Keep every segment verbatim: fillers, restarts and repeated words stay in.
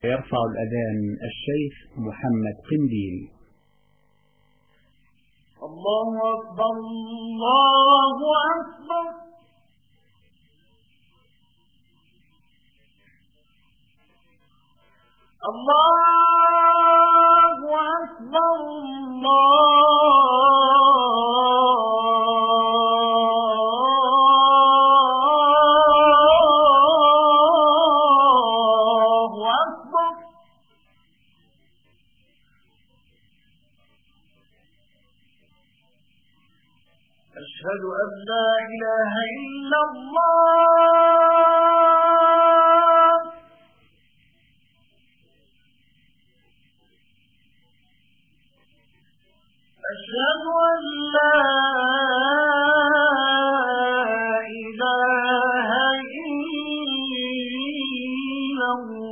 يرفع الأذان الشيخ محمد قنديل. الله أكبر الله أكبر. الله أكبر الله أكبر. أشهد أن لا إله إلا الله. أشهد أن لا إله إلا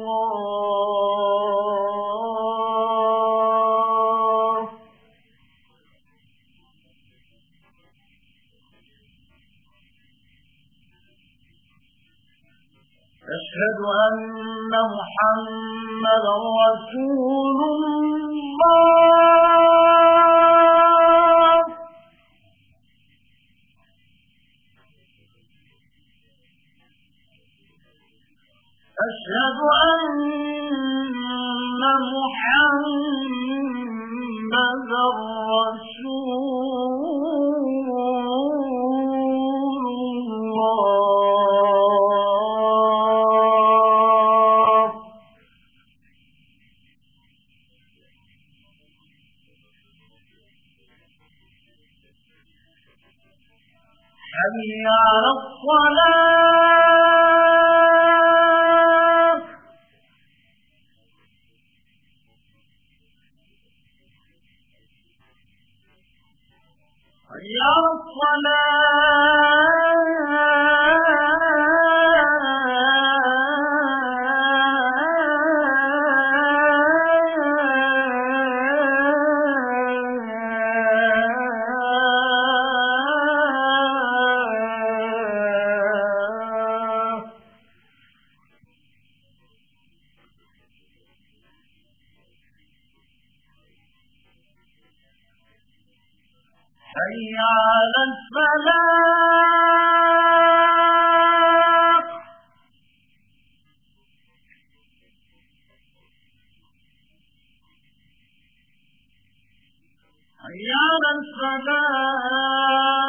الله. أشهد أن محمدا رسول الله. أشهد أن محمدا رسول الله. حي على الصلاة. حي على حي على الفلاح. حي على الفلاح.